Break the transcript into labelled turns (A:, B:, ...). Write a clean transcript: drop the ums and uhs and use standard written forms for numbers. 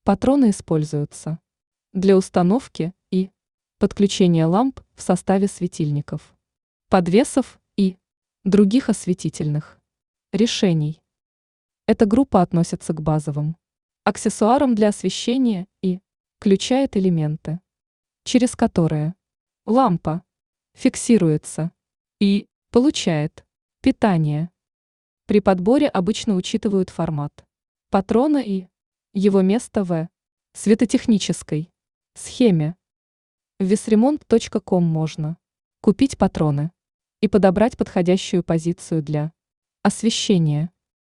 A: Патроны используются для установки и подключения ламп в составе светильников, подвесов и других осветительных решений. Эта группа относится к базовым аксессуарам для освещения и включает элементы, через которые лампа фиксируется и получает питание. При подборе обычно учитывают формат патрона и его место в светотехнической схеме. В весремонт.ком можно купить патроны и подобрать подходящую позицию для освещения.